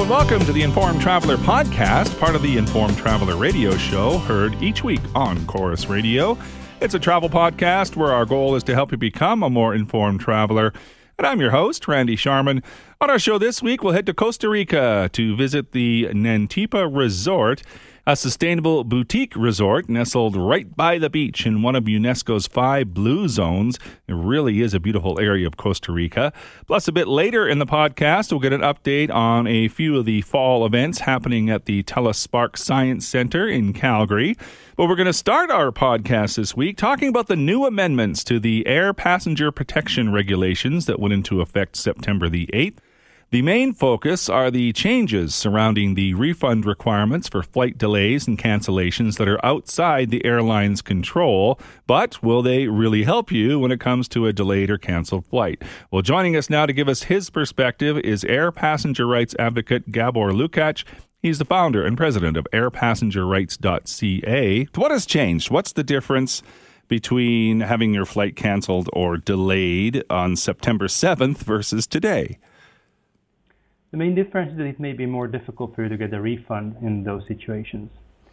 and welcome to the Informed Traveler podcast, part of the Informed Traveler radio show, heard each week on Chorus Radio. It's a travel podcast where our goal is to help you become a more informed traveler. And I'm your host, Randy Sharman. On our show this week, we'll head to Costa Rica to visit the Nantipa Resort, a sustainable boutique resort nestled right by the beach in one of UNESCO's 5 blue zones. It really is a beautiful area of Costa Rica. Plus, a bit later in the podcast, we'll get an update on a few of the fall events happening at the Telespark Science Center in Calgary. But we're going to start our podcast this week talking about the new amendments to the air passenger protection regulations that went into effect September the 8th. The main focus are the changes surrounding the refund requirements for flight delays and cancellations that are outside the airline's control. But will they really help you when it comes to a delayed or canceled flight? Well, joining us now to give us his perspective is air passenger rights advocate Gabor Lukacs. He's the founder and president of airpassengerrights.ca. What has changed? What's the difference between having your flight canceled or delayed on September 7th versus today? The main difference is that it may be more difficult for you to get a refund in those situations.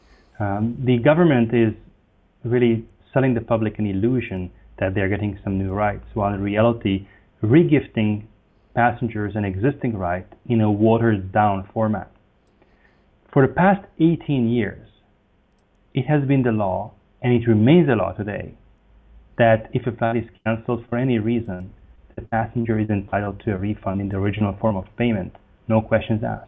The government is really selling the public an illusion that they're getting some new rights, while in reality, regifting passengers an existing right in a watered-down format. For the past 18 years, it has been the law, and it remains the law today, that if a flight is cancelled for any reason, the passenger is entitled to a refund in the original form of payment. No questions asked.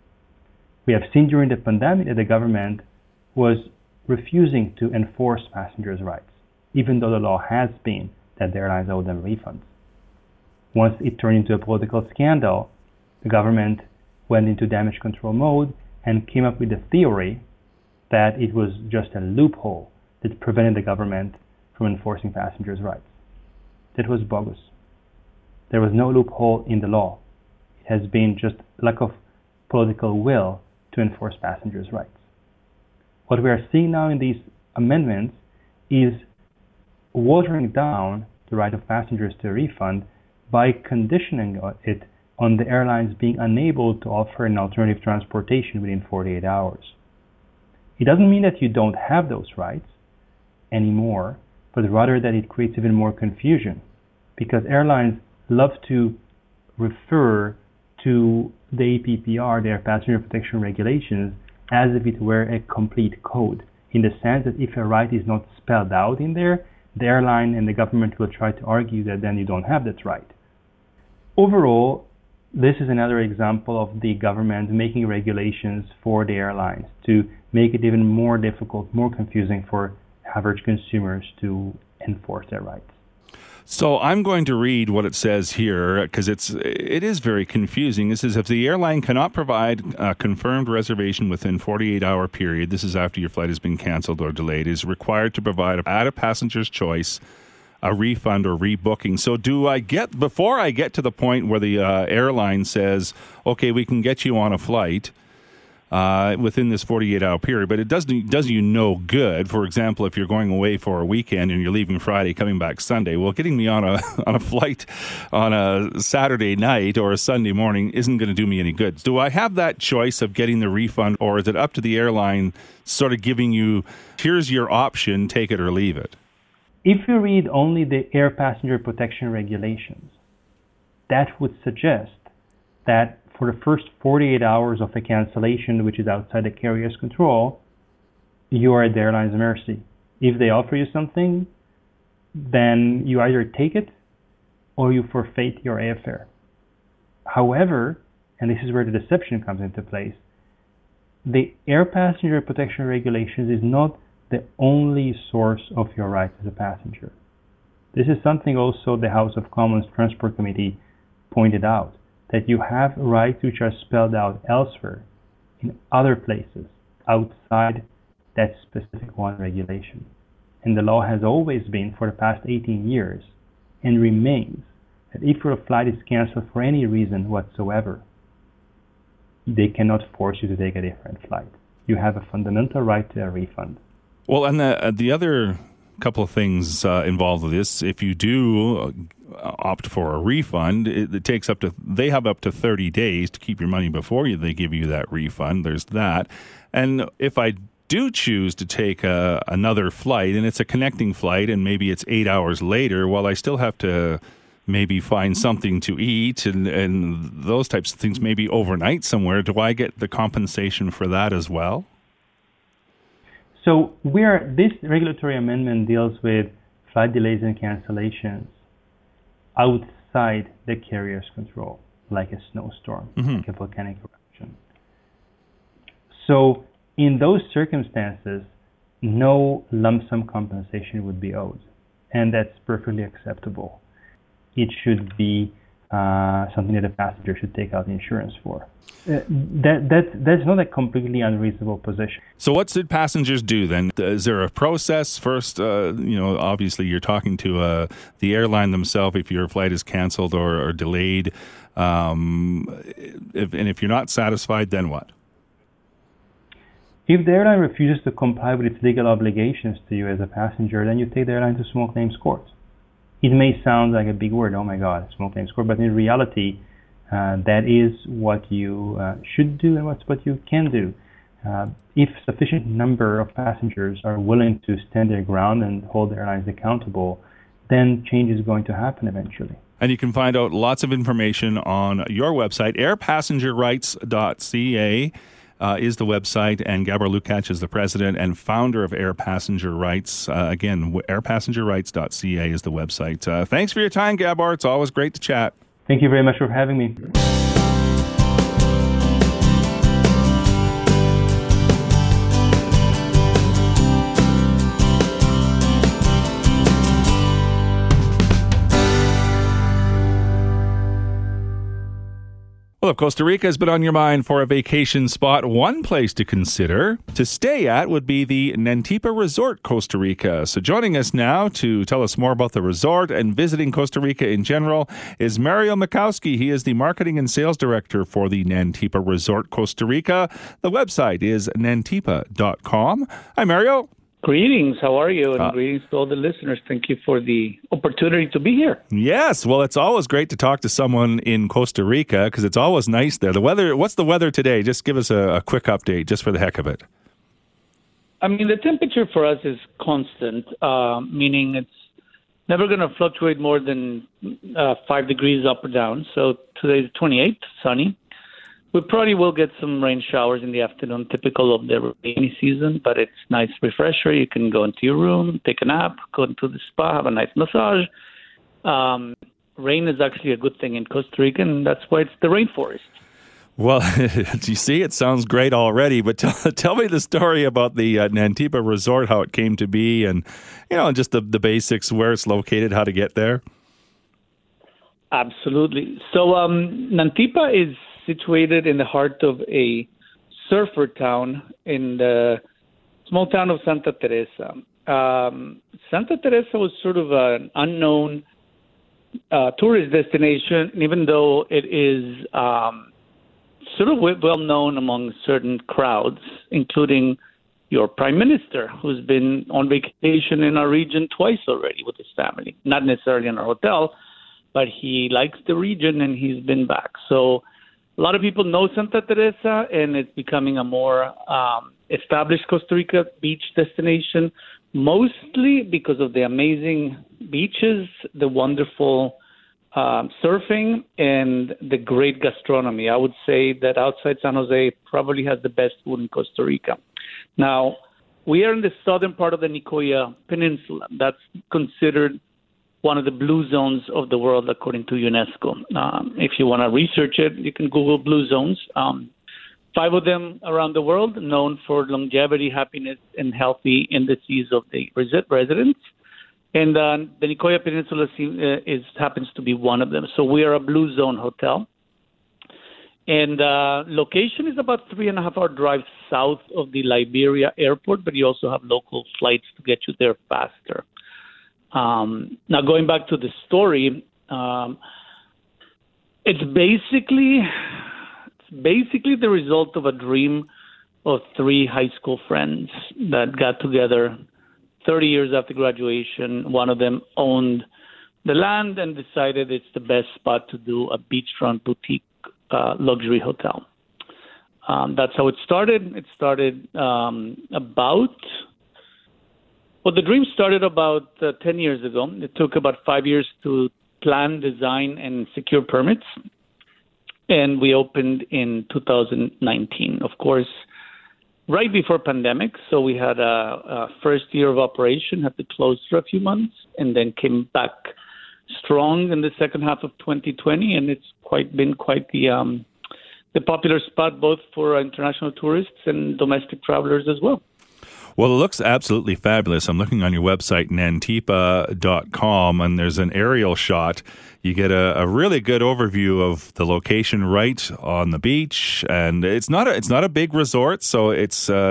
We have seen during the pandemic that the government was refusing to enforce passengers' rights, even though the law has been that the airlines owe them refunds. Once it turned into a political scandal, the government went into damage control mode and came up with the theory that it was just a loophole that prevented the government from enforcing passengers' rights. That was bogus. There was no loophole in the law. Has been just lack of political will to enforce passengers' rights. What we are seeing now in these amendments is watering down the right of passengers to a refund by conditioning it on the airlines being unable to offer an alternative transportation within 48 hours. It doesn't mean that you don't have those rights anymore, but rather that it creates even more confusion, because airlines love to refer to the APPR, their passenger protection regulations, as if it were a complete code, in the sense that if a right is not spelled out in there, the airline and the government will try to argue that then you don't have that right. Overall, this is another example of the government making regulations for the airlines to make it even more difficult, more confusing for average consumers to enforce their rights. So I'm going to read what it says here because it is very confusing. It says, if the airline cannot provide a confirmed reservation within 48-hour period, this is after your flight has been canceled or delayed, is required to provide at a passenger's choice a refund or rebooking. So before I get to the point where the airline says, okay, we can get you on a flight within this 48-hour period, but it does you no good. For example, if you're going away for a weekend and you're leaving Friday, coming back Sunday, well, getting me on a flight on a Saturday night or a Sunday morning isn't going to do me any good. Do I have that choice of getting the refund, or is it up to the airline sort of giving you, here's your option, take it or leave it? If you read only the air passenger protection regulations, that would suggest that for the first 48 hours of a cancellation, which is outside the carrier's control, you are at the airline's mercy. If they offer you something, then you either take it or you forfeit your airfare. However, and this is where the deception comes into place, the air passenger protection regulations is not the only source of your rights as a passenger. This is something also the House of Commons Transport Committee pointed out, that you have rights which are spelled out elsewhere in other places outside that specific one regulation. And the law has always been for the past 18 years and remains that if your flight is canceled for any reason whatsoever, they cannot force you to take a different flight. You have a fundamental right to a refund. Well, and the other couple of things involved with this. If you do opt for a refund, it takes they have up to 30 days to keep your money before they give you that refund. There's that. And if I do choose to take another flight, and it's a connecting flight, and maybe it's 8 hours later, well, I still have to maybe find something to eat and those types of things, maybe overnight somewhere. Do I get the compensation for that as well? So this regulatory amendment deals with flight delays and cancellations outside the carrier's control, like a snowstorm, like a volcanic eruption. So in those circumstances, no lump sum compensation would be owed, and that's perfectly acceptable. It should be something that a passenger should take out insurance for. That's not a completely unreasonable position. So what should passengers do then? Is there a process? First, obviously you're talking to the airline themselves if your flight is canceled or delayed. If you're not satisfied, then what? If the airline refuses to comply with its legal obligations to you as a passenger, then you take the airline to small claims court. It may sound like a big word, oh my God, small claims court, but in reality, that is what you should do and what you can do. If sufficient number of passengers are willing to stand their ground and hold the airlines accountable, then change is going to happen eventually. And you can find out lots of information on your website, airpassengerrights.ca. Is the website, and Gabor Lukács is the president and founder of Air Passenger Rights. Again, airpassengerrights.ca is the website. Thanks for your time, Gabor. It's always great to chat. Thank you very much for having me. Well, if Costa Rica has been on your mind for a vacation spot, one place to consider to stay at would be the Nantipa Resort, Costa Rica. So joining us now to tell us more about the resort and visiting Costa Rica in general is Mario Mikowski. He is the Marketing and Sales Director for the Nantipa Resort, Costa Rica. The website is nantipa.com. Hi, Mario. Greetings. How are you? And greetings to all the listeners. Thank you for the opportunity to be here. Yes. Well, it's always great to talk to someone in Costa Rica because it's always nice there. The weather. What's the weather today? Just give us a quick update just for the heck of it. I mean, the temperature for us is constant, meaning it's never going to fluctuate more than 5 degrees up or down. So today's 28th, sunny. We probably will get some rain showers in the afternoon, typical of the rainy season, but it's nice refresher. You can go into your room, take a nap, go into the spa, have a nice massage. Rain is actually a good thing in Costa Rica, and that's why it's the rainforest. Well, you see, it sounds great already, but tell me the story about the Nantipa Resort, how it came to be, and just the basics, where it's located, how to get there. Absolutely. So Nantipa is situated in the heart of a surfer town in the small town of Santa Teresa. Santa Teresa was sort of an unknown tourist destination, even though it is sort of well known among certain crowds, including your prime minister, who's been on vacation in our region twice already with his family. Not necessarily in our hotel, but he likes the region and he's been back. So a lot of people know Santa Teresa, and it's becoming a more established Costa Rica beach destination, mostly because of the amazing beaches, the wonderful surfing, and the great gastronomy. I would say that outside San Jose probably has the best food in Costa Rica. Now, we are in the southern part of the Nicoya Peninsula. That's considered one of the blue zones of the world, according to UNESCO. If you want to research it, you can Google blue zones. 5 of them around the world, known for longevity, happiness, and healthy indices of the residents. And the Nicoya Peninsula happens to be one of them. So we are a blue zone hotel. And location is about 3.5-hour drive south of the Liberia airport, but you also have local flights to get you there faster. Now, going back to the story, it's basically the result of a dream of 3 high school friends that got together 30 years after graduation, one of them owned the land and decided it's the best spot to do a beachfront boutique luxury hotel. That's how it started. It started the dream started about 10 years ago. It took about 5 years to plan, design, and secure permits. And we opened in 2019, of course, right before pandemic. So we had a first year of operation, had to close for a few months, and then came back strong in the second half of 2020. And it's been quite the popular spot both for international tourists and domestic travelers as well. Well, it looks absolutely fabulous. I'm looking on your website, nantipa.com, and there's an aerial shot. You get a really good overview of the location right on the beach, and it's not a big resort, so it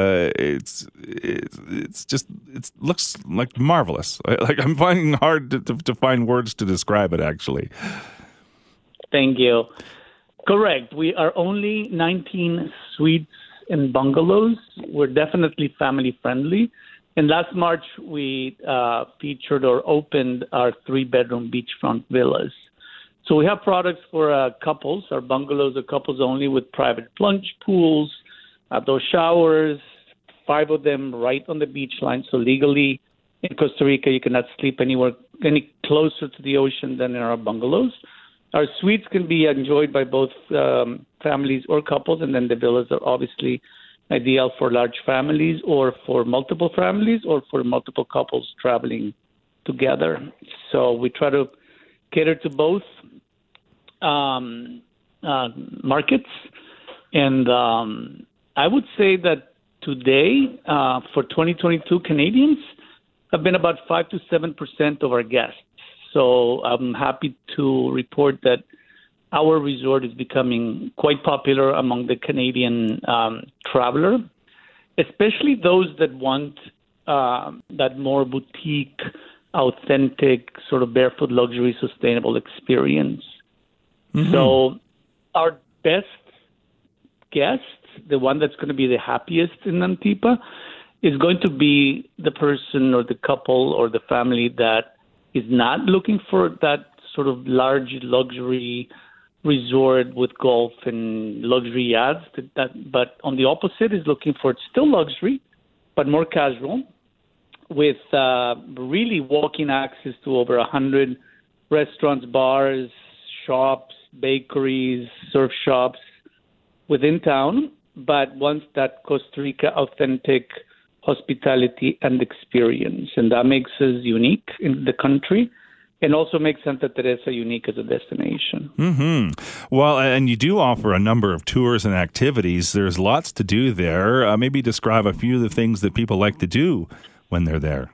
looks like marvelous. Like I'm finding it hard to find words to describe it, actually. Thank you. Correct. We are only 19 suites and bungalows. We're definitely family friendly. And last March, we featured or opened our 3-bedroom beachfront villas. So we have products for couples. Our bungalows are couples only with private plunge pools, outdoor showers, 5 of them right on the beach line. So legally in Costa Rica, you cannot sleep anywhere any closer to the ocean than in our bungalows. Our suites can be enjoyed by both families or couples, and then the villas are obviously ideal for large families or for multiple families or for multiple couples traveling together. So we try to cater to both markets. And I would say that today, for 2022, Canadians have been about 5 to 7% of our guests. So I'm happy to report that our resort is becoming quite popular among the Canadian traveler, especially those that want that more boutique, authentic, sort of barefoot luxury, sustainable experience. Mm-hmm. So our best guest, the one that's going to be the happiest in Nantipa, is going to be the person or the couple or the family that is not looking for that sort of large luxury resort with golf and luxury yachts, but on the opposite is looking for still luxury, but more casual, with really walking access to over 100 restaurants, bars, shops, bakeries, surf shops within town, but wants that Costa Rica authentic hospitality and experience. And that makes us unique in the country and also makes Santa Teresa unique as a destination. Mm-hmm. Well, and you do offer a number of tours and activities. There's lots to do there. Maybe describe a few of the things that people like to do when they're there.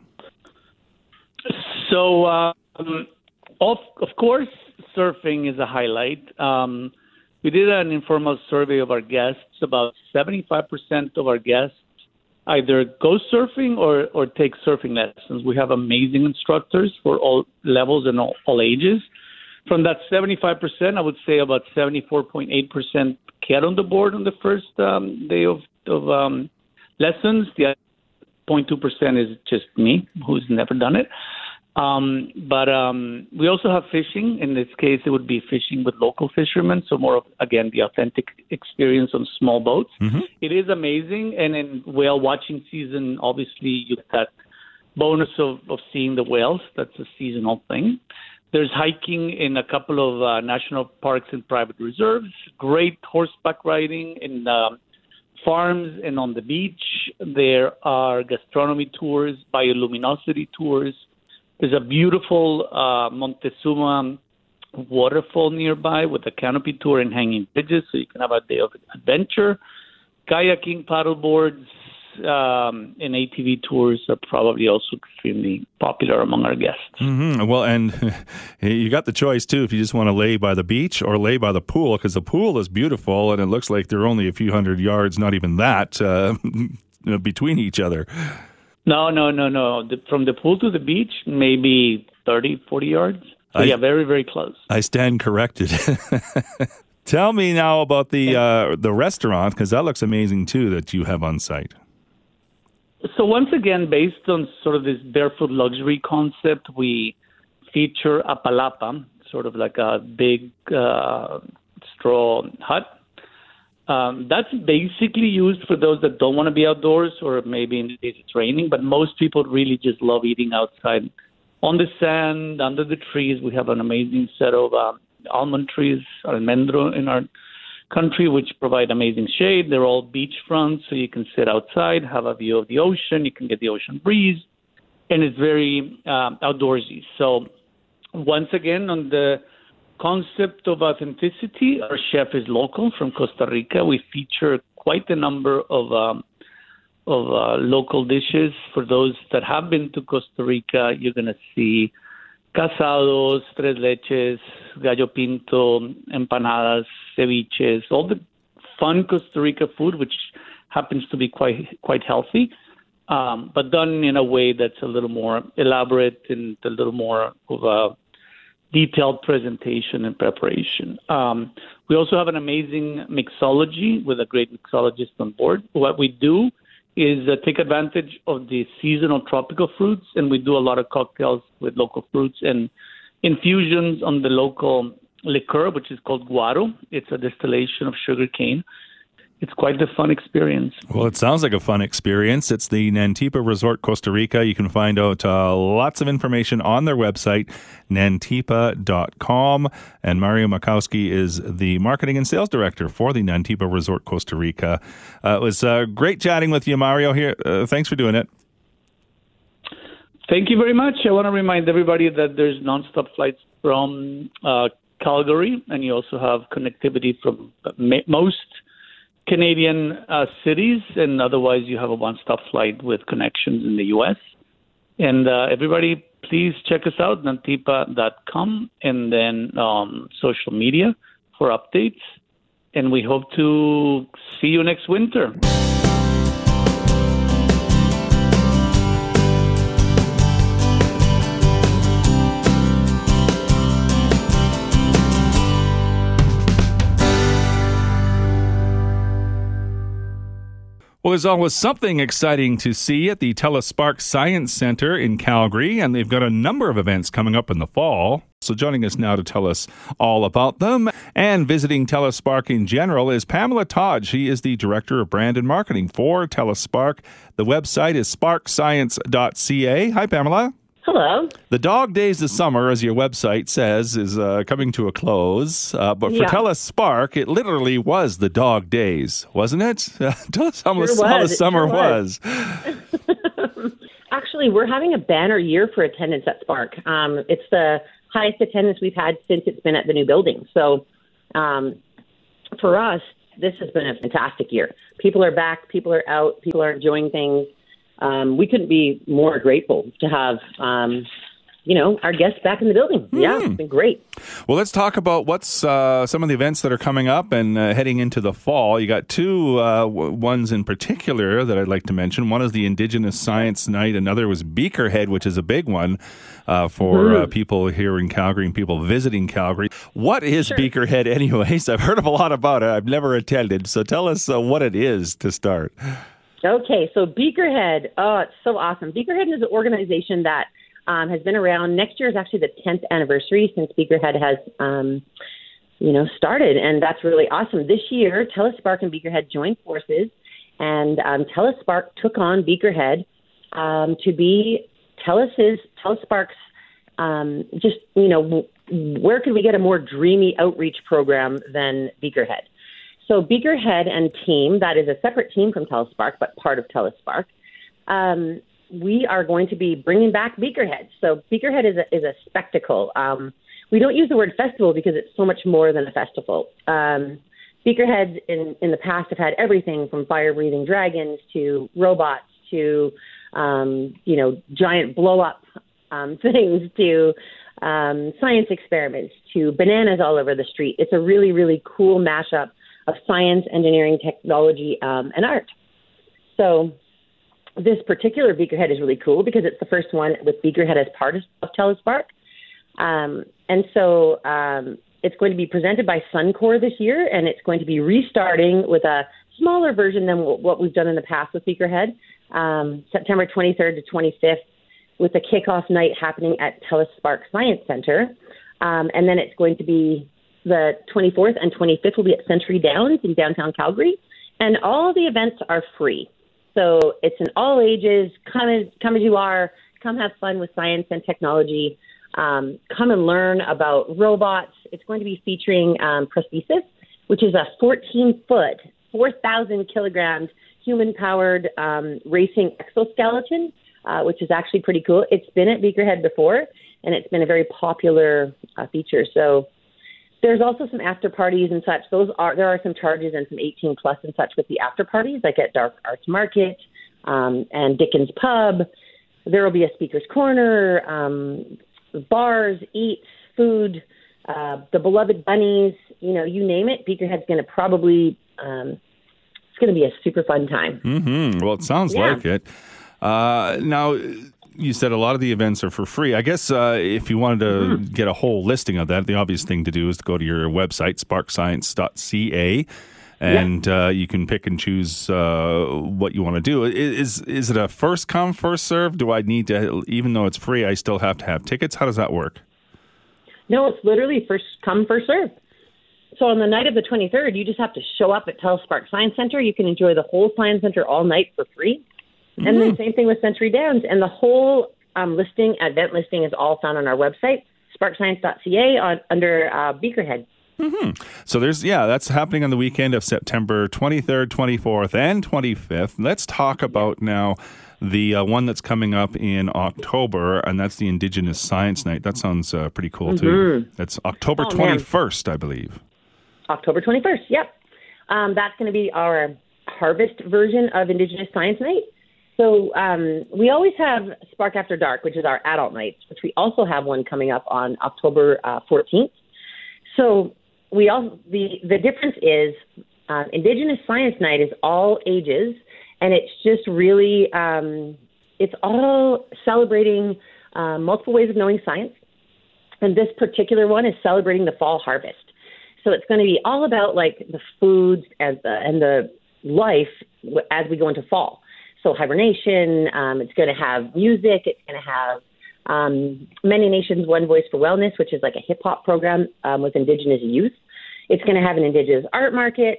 So, of course, surfing is a highlight. We did an informal survey of our guests. About 75% of our guests either go surfing or take surfing lessons. We have amazing instructors for all levels and all ages. From that 75%, I would say about 74.8% get on the board on the first day of lessons. The 0.2% is just me, who's never done it. But we also have fishing. In this case, it would be fishing with local fishermen. So more of, again, the authentic experience on small boats. Mm-hmm. It is amazing. And in whale watching season, obviously, you get that bonus of seeing the whales. That's a seasonal thing. There's hiking in a couple of national parks and private reserves. Great horseback riding in farms and on the beach. There are gastronomy tours, bioluminosity tours. There's a beautiful Montezuma waterfall nearby with a canopy tour and hanging bridges, so you can have a day of adventure. Kayaking, paddleboards, and ATV tours are probably also extremely popular among our guests. Mm-hmm. Well, and you got the choice, too, if you just want to lay by the beach or lay by the pool, because the pool is beautiful, and it looks like they're only a few hundred yards, not even that, between each other. No. From the pool to the beach, maybe 30, 40 yards. So, yeah, very, very close. I stand corrected. Tell me now about the restaurant, because that looks amazing, too, that you have on site. So once again, based on sort of this barefoot luxury concept, we feature a palapa, sort of like a big straw hut. That's basically used for those that don't want to be outdoors, or maybe in case it's raining. But most people really just love eating outside on the sand, under the trees. We have an amazing set of almond trees, almendro, in our country, which provide amazing shade. They're all beachfront, so you can sit outside, have a view of the ocean. You can get the ocean breeze, and it's very outdoorsy. So once again, on the concept of authenticity, our chef is local from Costa Rica. We feature quite a number of local dishes. For those that have been to Costa Rica, you're going to see casados, tres leches, gallo pinto, empanadas, ceviches, all the fun Costa Rica food, which happens to be quite healthy, but done in a way that's a little more elaborate and a little more of a detailed presentation and preparation. We also have an amazing mixology with a great mixologist on board. What we do is take advantage of the seasonal tropical fruits, and we do a lot of cocktails with local fruits and infusions on the local liqueur, which is called guaro. It's a distillation of sugar cane. It's quite a fun experience. Well, it sounds like a fun experience. It's the Nantipa Resort Costa Rica. You can find out lots of information on their website, nantipa.com. And Mario Makowski is the marketing and sales director for the Nantipa Resort Costa Rica. It was great chatting with you, Mario. Here, thanks for doing it. Thank you very much. I want to remind everybody that there's nonstop flights from Calgary, and you also have connectivity from most Canadian cities, and otherwise you have a one-stop flight with connections in the U.S. And everybody, please check us out, nantipa.com, and then social media for updates. And we hope to see you next winter. Well, there's always something exciting to see at the TELUS Spark Science Center in Calgary, and they've got a number of events coming up in the fall. So joining us now to tell us all about them and visiting TELUS Spark in general is Pamela Todd. She is the Director of Brand and Marketing for TELUS Spark. The website is sparkscience.ca. Hi, Pamela. Hello. The dog days of summer, as your website says, is coming to a close. But for TELUS Spark, it literally was the dog days, wasn't it? Tell us how the summer was. Actually, we're having a banner year for attendance at Spark. It's the highest attendance we've had since it's been at the new building. So for us, this has been a fantastic year. People are back. People are out. People are enjoying things. We couldn't be more grateful to have, our guests back in the building. Yeah, it's been great. Well, let's talk about what's some of the events that are coming up and heading into the fall. You got two ones in particular that I'd like to mention. One is the Indigenous Science Night. Another was Beakerhead, which is a big one for people here in Calgary and people visiting Calgary. What is Beakerhead anyways? I've heard of a lot about it. I've never attended. So tell us what it is to start. Okay, so Beakerhead, it's so awesome. Beakerhead is an organization that has been around. Next year is actually the 10th anniversary since Beakerhead has, started, and that's really awesome. This year, TELUS Spark and Beakerhead joined forces, and TELUS Spark took on Beakerhead to be TELUS Spark's, where could we get a more dreamy outreach program than Beakerhead? So Beakerhead and team, that is a separate team from TELUS Spark, but part of TELUS Spark, we are going to be bringing back Beakerhead. So Beakerhead is a spectacle. We don't use the word festival because it's so much more than a festival. Beakerheads in the past have had everything from fire-breathing dragons to robots to, giant blow-up things to science experiments to bananas all over the street. It's a really, really cool mashup of science, engineering, technology, and art. So this particular Beakerhead is really cool because it's the first one with Beakerhead as part of TELUS Spark. And so it's going to be presented by Suncor this year, and it's going to be restarting with a smaller version than what we've done in the past with Beakerhead. September 23rd to 25th, with a kickoff night happening at TELUS Spark Science Center. And then it's going to be the 24th and 25th will be at Century Downs in downtown Calgary. And all the events are free. So it's an all ages, come as you are, come have fun with science and technology, come and learn about robots. It's going to be featuring prosthesis, which is a 14-foot, 4,000 kilograms human-powered racing exoskeleton, which is actually pretty cool. It's been at Beakerhead before, and it's been a very popular feature. So there's also some after parties and such. There are some charges and some 18 plus and such with the after parties, like at Dark Arts Market and Dickens Pub. There will be a speaker's corner, bars, eats, food, the beloved bunnies. You name it. Beakerhead's going to probably. It's going to be a super fun time. Mm-hmm. Well, it sounds like it. Now, you said a lot of the events are for free. I guess if you wanted to get a whole listing of that, the obvious thing to do is to go to your website, sparkscience.ca, and you can pick and choose what you want to do. Is it a first come, first serve? Do I need to, even though it's free, I still have to have tickets? How does that work? No, it's literally first come, first serve. So on the night of the 23rd, you just have to show up at TELUS Spark Science Center. You can enjoy the whole Science Center all night for free. Mm-hmm. And then same thing with Century Downs. And the whole event listing is all found on our website, sparkscience.ca, under Beakerhead. Mm-hmm. So that's happening on the weekend of September 23rd, 24th, and 25th. Let's talk about now the one that's coming up in October, and that's the Indigenous Science Night. That sounds pretty cool, too. That's October 21st, I believe. October 21st, yep. That's going to be our harvest version of Indigenous Science Night. So we always have Spark After Dark, which is our adult nights, which we also have one coming up on October 14th. So the difference is Indigenous Science Night is all ages, and it's just really it's all celebrating multiple ways of knowing science. And this particular one is celebrating the fall harvest. So it's going to be all about like the foods and the life as we go into fall. So hibernation, it's going to have music, it's going to have Many Nations, One Voice for Wellness, which is like a hip-hop program with Indigenous youth. It's going to have an Indigenous art market,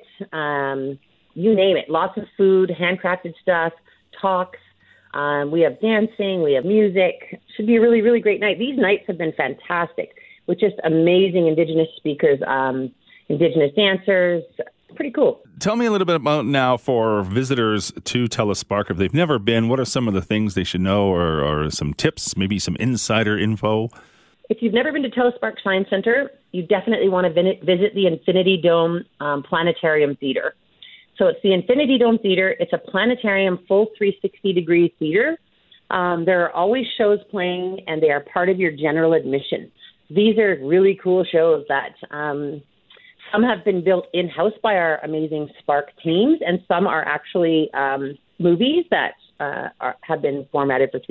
you name it, lots of food, handcrafted stuff, talks. We have dancing, we have music. Should be a really, really great night. These nights have been fantastic with just amazing Indigenous speakers, Indigenous dancers. Pretty cool. Tell me a little bit about now for visitors to TELUS Spark. If they've never been, what are some of the things they should know or some tips, maybe some insider info? If you've never been to TELUS Spark Science Center, you definitely want to visit the Infinity Dome Planetarium Theater. So it's the Infinity Dome Theater. It's a planetarium, full 360-degree theater. There are always shows playing, and they are part of your general admission. These are really cool shows that some have been built in-house by our amazing Spark teams, and some are actually movies that have been formatted for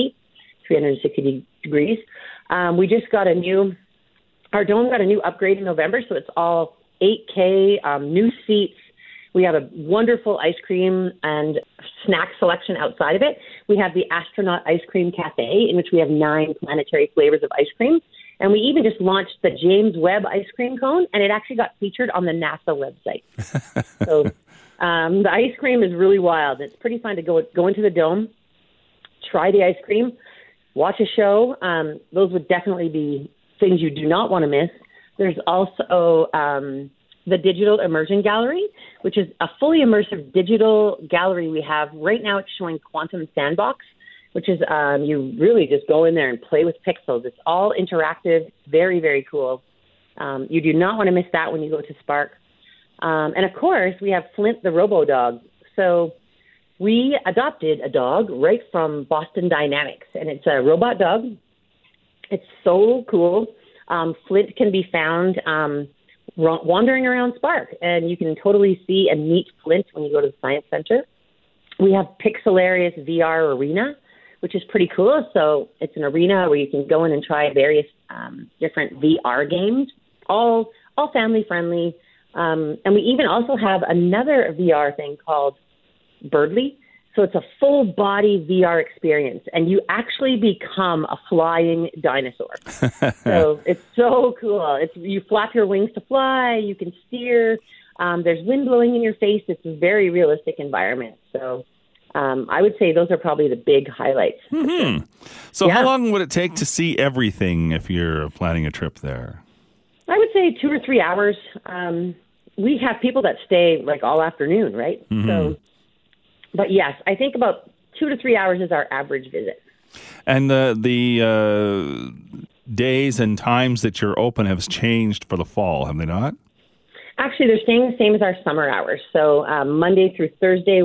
360 degrees. We just got our dome got a new upgrade in November, so it's all 8K, new seats. We have a wonderful ice cream and snack selection outside of it. We have the Astronaut Ice Cream Cafe, in which we have 9 planetary flavors of ice cream. And we even just launched the James Webb ice cream cone, and it actually got featured on the NASA website. So the ice cream is really wild. It's pretty fun to go into the dome, try the ice cream, watch a show. Those would definitely be things you do not want to miss. There's also the Digital Immersion Gallery, which is a fully immersive digital gallery we have. Right now it's showing Quantum Sandbox, which is you really just go in there and play with pixels. It's all interactive, very, very cool. You do not want to miss that when you go to Spark. And, of course, we have Flint the Robo-Dog. So we adopted a dog right from Boston Dynamics, and it's a robot dog. It's so cool. Flint can be found wandering around Spark, and you can totally see and meet Flint when you go to the Science Center. We have Pixelarius VR Arena, which is pretty cool. So it's an arena where you can go in and try various different VR games, all family friendly. And we even also have another VR thing called Birdly. So it's a full body VR experience, and you actually become a flying dinosaur. So it's so cool. You flap your wings to fly. You can steer. There's wind blowing in your face. It's a very realistic environment. So I would say those are probably the big highlights. Mm-hmm. So how long would it take to see everything if you're planning a trip there? I would say 2 or 3 hours. We have people that stay like all afternoon, right? Mm-hmm. So, but yes, I think about 2 to 3 hours is our average visit. And the days and times that you're open have changed for the fall, have they not? Actually, they're staying the same as our summer hours. So Sunday through Thursday,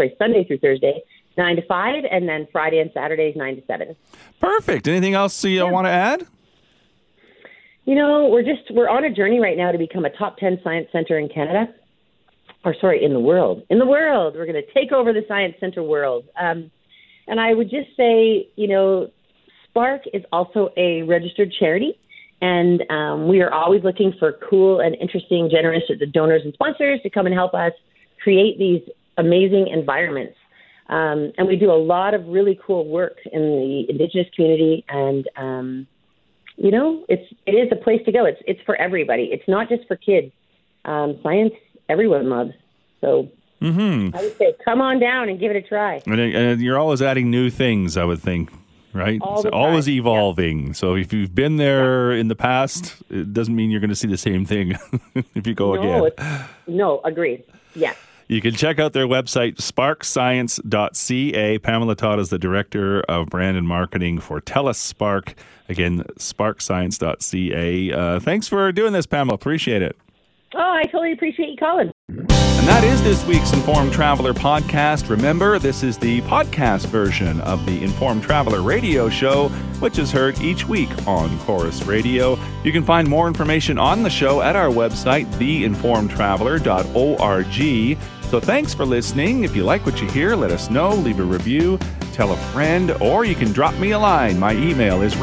9 to 5, and then Friday and Saturdays, 9 to 7. Perfect. Anything else you want to add? You know, we're on a journey right now to become a top 10 science center in Canada. In the world. In the world. We're going to take over the science center world. And I would just say, you know, Spark is also a registered charity. And we are always looking for cool and interesting, generous donors and sponsors to come and help us create these amazing environments. And we do a lot of really cool work in the Indigenous community. And, you know, it is a place to go. It's for everybody. It's not just for kids. Science, everyone loves. So I would say come on down and give it a try. And you're always adding new things, I would think. Right? It's always evolving. Yeah. So if you've been there in the past, it doesn't mean you're going to see the same thing if you go again. No, agreed. Yeah. You can check out their website, sparkscience.ca. Pamela Todd is the Director of Brand and Marketing for TELUS Spark. Again, sparkscience.ca. Thanks for doing this, Pamela. Appreciate it. Oh, I totally appreciate you calling. And that is this week's Informed Traveler podcast. Remember, this is the podcast version of the Informed Traveler radio show, which is heard each week on Chorus Radio. You can find more information on the show at our website, theinformedtraveler.org. So thanks for listening. If you like what you hear, let us know. Leave a review, tell a friend, or you can drop me a line. My email is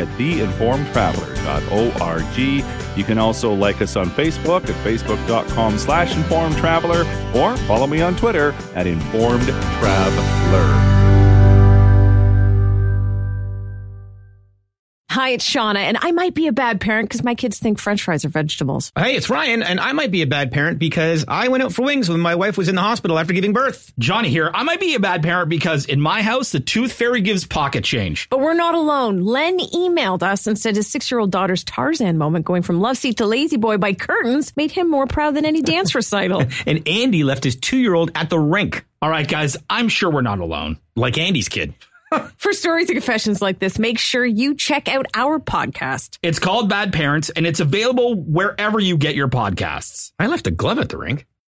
randy@theinformedtraveler.org. You can also like us on Facebook at facebook.com/informedtraveler or follow me on Twitter at informedtraveler. Hi, it's Shauna, and I might be a bad parent because my kids think French fries are vegetables. Hey, it's Ryan, and I might be a bad parent because I went out for wings when my wife was in the hospital after giving birth. Johnny here. I might be a bad parent because in my house, the tooth fairy gives pocket change. But we're not alone. Len emailed us and said his 6-year-old daughter's Tarzan moment going from love seat to lazy boy by curtains made him more proud than any dance recital. And Andy left his 2-year-old at the rink. All right, guys, I'm sure we're not alone. Like Andy's kid. For stories and confessions like this, make sure you check out our podcast. It's called Bad Parents, and it's available wherever you get your podcasts. I left a glove at the rink.